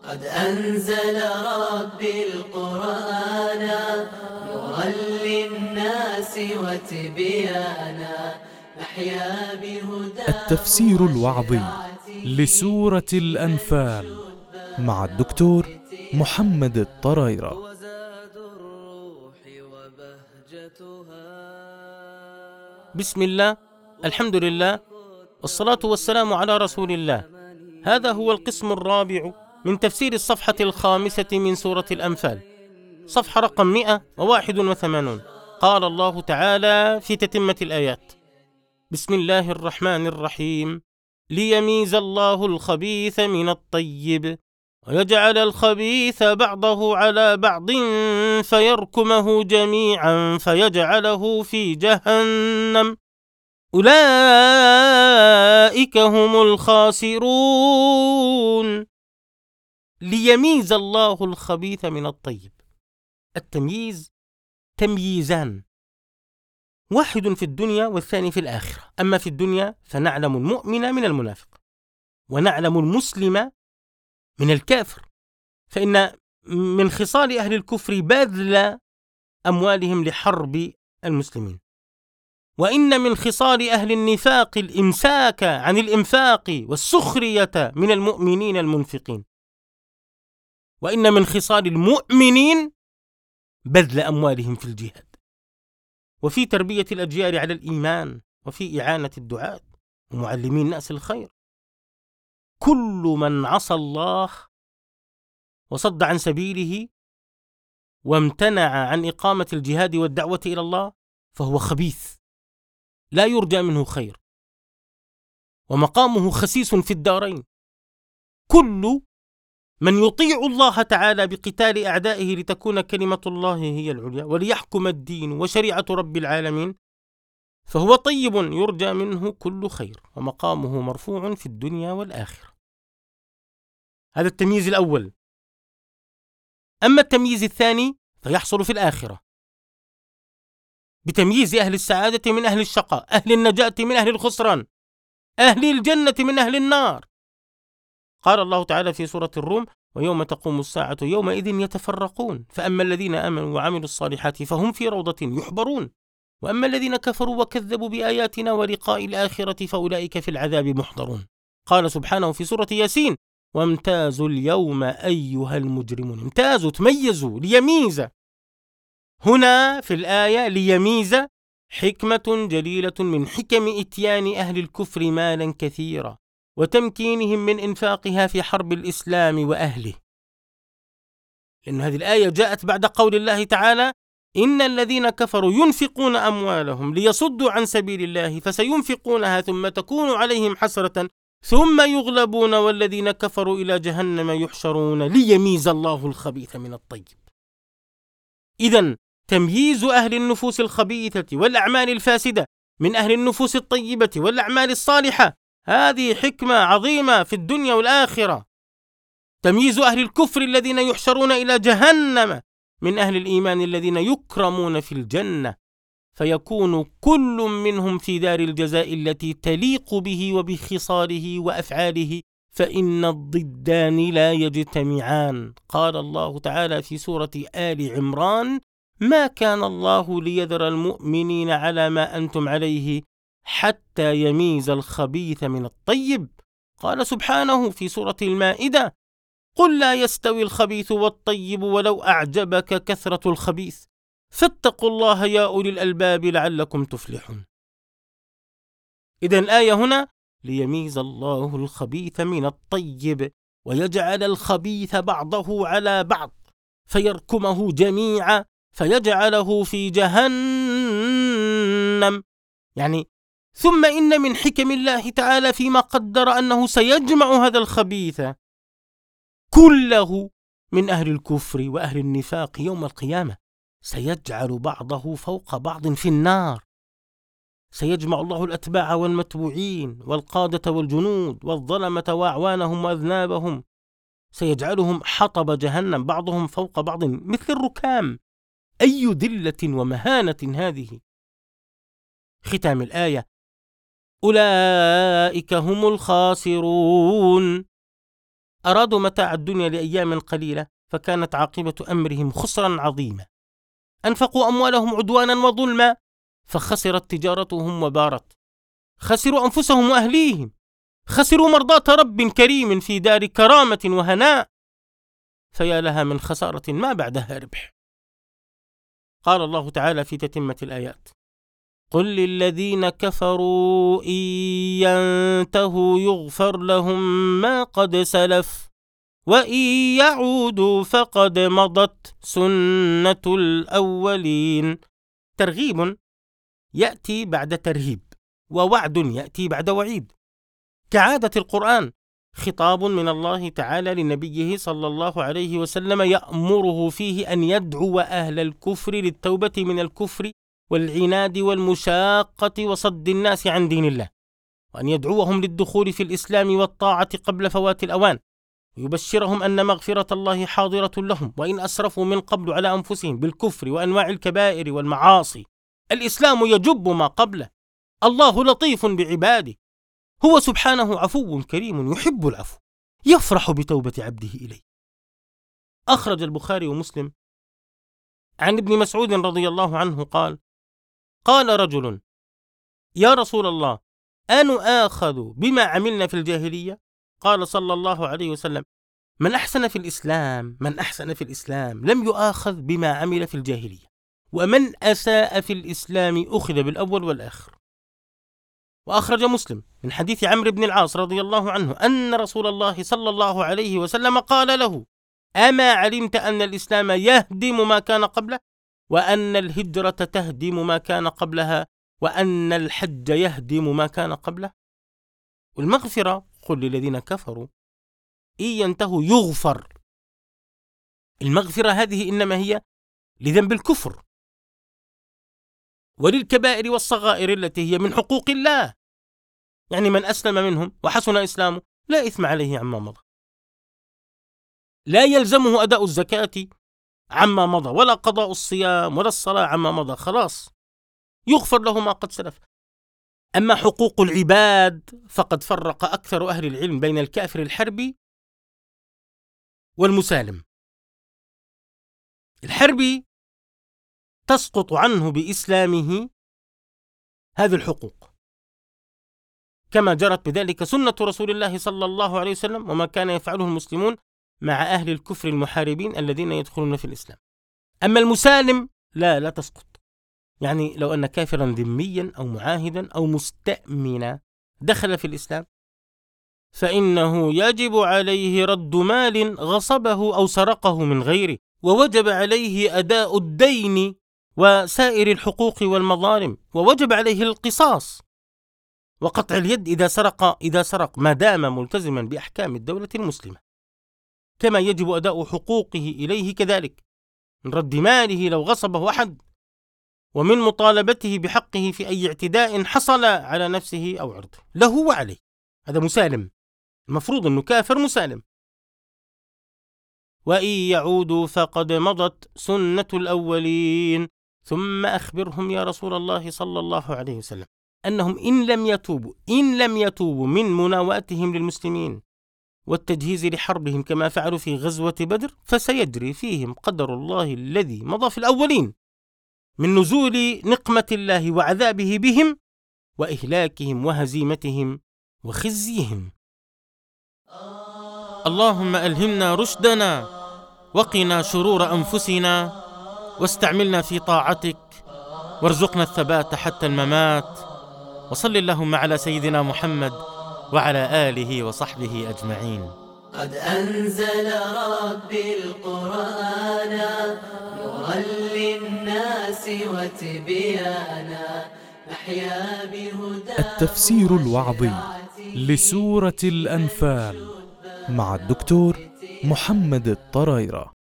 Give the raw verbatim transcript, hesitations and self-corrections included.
قد أنزل ربي القرآن نورا للناس وتبيانا نحيا بهدى. التفسير الوعظي لسورة الأنفال مع الدكتور محمد الطرايرة. بسم الله، الحمد لله، والصلاة والسلام على رسول الله. هذا هو القسم الرابع من تفسير الصفحة الخامسة من سورة الأنفال، صفحة رقم مئة وواحد وثمانون. قال الله تعالى في تتمة الآيات: بسم الله الرحمن الرحيم، ليميز الله الخبيث من الطيب ويجعل الخبيث بعضه على بعض فيركمه جميعا فيجعله في جهنم أولئك هم الخاسرون. ليميز الله الخبيث من الطيب. التمييز تمييزان، واحد في الدنيا والثاني في الآخرة. أما في الدنيا فنعلم المؤمن من المنافق، ونعلم المسلم من الكافر، فإن من خصال أهل الكفر بذل أموالهم لحرب المسلمين، وإن من خصال أهل النفاق الإمساك عن الإنفاق والسخرية من المؤمنين المنفقين، وإن من خصال المؤمنين بذل أموالهم في الجهاد، وفي تربية الأجيال على الإيمان، وفي إعانة الدعاة ومعلمين الناس الخير. كل من عصى الله وصد عن سبيله وامتنع عن إقامة الجهاد والدعوة إلى الله فهو خبيث، لا يرجى منه خير، ومقامه خسيس في الدارين. كل من يطيع الله تعالى بقتال أعدائه لتكون كلمة الله هي العليا وليحكم الدين وشريعة رب العالمين فهو طيب يرجى منه كل خير، ومقامه مرفوع في الدنيا والآخرة. هذا التمييز الأول. أما التمييز الثاني فيحصل في الآخرة بتمييز أهل السعادة من أهل الشقاء، أهل النجاة من أهل الخسران، أهل الجنة من أهل النار. قال الله تعالى في سورة الروم: ويوم تقوم الساعة يومئذ يتفرقون فأما الذين آمنوا وعملوا الصالحات فهم في روضة يحبرون وأما الذين كفروا وكذبوا بآياتنا ولقاء الآخرة فأولئك في العذاب محضرون. قال سبحانه في سورة ياسين: وامتازوا اليوم أيها المجرمون. امتازوا، تميزوا، ليميز. هنا في الآية ليميز حكمة جليلة من حكم إتيان أهل الكفر مالا كثيرا وتمكينهم من إنفاقها في حرب الإسلام وأهله، لأن هذه الآية جاءت بعد قول الله تعالى: إن الذين كفروا ينفقون أموالهم ليصدوا عن سبيل الله فسينفقونها ثم تكون عليهم حسرة ثم يغلبون والذين كفروا إلى جهنم يحشرون ليميز الله الخبيث من الطيب. إذن تمييز أهل النفوس الخبيثة والأعمال الفاسدة من أهل النفوس الطيبة والأعمال الصالحة هذه حكمة عظيمة في الدنيا والآخرة. تمييز أهل الكفر الذين يحشرون إلى جهنم من أهل الإيمان الذين يكرمون في الجنة، فيكون كل منهم في دار الجزاء التي تليق به وبخصاله وأفعاله، فإن الضدان لا يجتمعان. قال الله تعالى في سورة آل عمران: ما كان الله ليذر المؤمنين على ما أنتم عليه حتى يميز الخبيث من الطيب. قال سبحانه في سورة المائدة: قل لا يستوي الخبيث والطيب ولو أعجبك كثرة الخبيث فاتقوا الله يا أولي الألباب لعلكم تفلحون. إذن الآية هنا ليميز الله الخبيث من الطيب ويجعل الخبيث بعضه على بعض فيركمه جميعا فيجعله في جهنم. يعني ثم إن من حكم الله تعالى فيما قدر أنه سيجمع هذا الخبيث كله من أهل الكفر وأهل النفاق يوم القيامة، سيجعل بعضه فوق بعض في النار. سيجمع الله الأتباع والمتبوعين والقادة والجنود والظلمة وأعوانهم وأذنابهم، سيجعلهم حطب جهنم بعضهم فوق بعض مثل الركام. أي ذلة ومهانة هذه. ختام الآية: أولئك هم الخاسرون. أرادوا متاع الدنيا لأيام قليلة فكانت عاقبة أمرهم خسرا عظيما. أنفقوا أموالهم عدوانا وظلما فخسرت تجارتهم وبارت، خسروا أنفسهم وأهليهم، خسروا مرضاة رب كريم في دار كرامة وهناء، فيا لها من خسارة ما بعدها ربح. قال الله تعالى في تتمة الآيات: قل للذين كفروا إن ينتهوا يغفر لهم ما قد سلف وإن يعودوا فقد مضت سنة الأولين. ترغيب يأتي بعد ترهيب، ووعد يأتي بعد وعيد، كعادة القرآن، خطاب من الله تعالى لنبيه صلى الله عليه وسلم يأمره فيه أن يدعو أهل الكفر للتوبة من الكفر والعناد والمشاقة وصد الناس عن دين الله، وأن يدعوهم للدخول في الإسلام والطاعة قبل فوات الأوان، ويبشرهم أن مغفرة الله حاضرة لهم وإن أسرفوا من قبل على أنفسهم بالكفر وأنواع الكبائر والمعاصي. الإسلام يجب ما قبله، الله لطيف بعباده، هو سبحانه عفو كريم يحب العفو، يفرح بتوبة عبده إليه. أخرج البخاري ومسلم عن ابن مسعود رضي الله عنه قال: قال رجل: يا رسول الله، أنؤاخذ بما عملنا في الجاهلية؟ قال صلى الله عليه وسلم: من أحسن في الإسلام من أحسن في الإسلام لم يؤاخذ بما عمل في الجاهلية، ومن أساء في الإسلام أخذ بالأول والآخر. وأخرج مسلم من حديث عمرو بن العاص رضي الله عنه أن رسول الله صلى الله عليه وسلم قال له: أما علمت أن الإسلام يهدم ما كان قبله، وأن الهجرة تهدم ما كان قبلها، وأن الحج يهدم ما كان قبله؟ والمغفرة قل للذين كفروا إن ينتهوا يغفر. المغفرة هذه إنما هي لذنب الكفر وللكبائر والصغائر التي هي من حقوق الله، يعني من أسلم منهم وحسن إسلامه لا إثم عليه عما مضى، لا يلزمه أداء الزكاة عما مضى، ولا قضاء الصيام، ولا الصلاة عما مضى، خلاص يغفر له ما قد سلف. أما حقوق العباد فقد فرق أكثر أهل العلم بين الكافر الحربي والمسالم. الحربي تسقط عنه بإسلامه هذه الحقوق، كما جرت بذلك سنة رسول الله صلى الله عليه وسلم، وما كان يفعله المسلمون مع أهل الكفر المحاربين الذين يدخلون في الإسلام. أما المسالم لا لا تسقط، يعني لو أن كافرا ذميا أو معاهدا أو مستأمنا دخل في الإسلام فإنه يجب عليه رد مال غصبه أو سرقه من غيره، ووجب عليه أداء الدين وسائر الحقوق والمظالم، ووجب عليه القصاص وقطع اليد إذا سرق إذا سرق ما دام ملتزما بأحكام الدولة المسلمة، كما يجب أداء حقوقه إليه كذلك، من رد ماله لو غصبه أحد، ومن مطالبته بحقه في أي اعتداء حصل على نفسه أو عرضه له وعليه. هذا مسالم، المفروض أنه كافر مسالم. وإن يعودوا فقد مضت سنة الأولين. ثم أخبرهم يا رسول الله صلى الله عليه وسلم أنهم إن لم يتوبوا إن لم يتوبوا من مناواتهم للمسلمين والتجهيز لحربهم كما فعلوا في غزوة بدر، فسيجري فيهم قدر الله الذي مضى في الأولين من نزول نقمة الله وعذابه بهم وإهلاكهم وهزيمتهم وخزيهم. اللهم ألهمنا رشدنا وقنا شرور أنفسنا واستعملنا في طاعتك وارزقنا الثبات حتى الممات. وصل اللهم على سيدنا محمد وعلى آله وصحبه أجمعين. قد أنزل ربي القرآن نورا للناس وتبيانا نحيا بهداه. التفسير الوعظي لسورة الأنفال مع الدكتور محمد الطرايرة.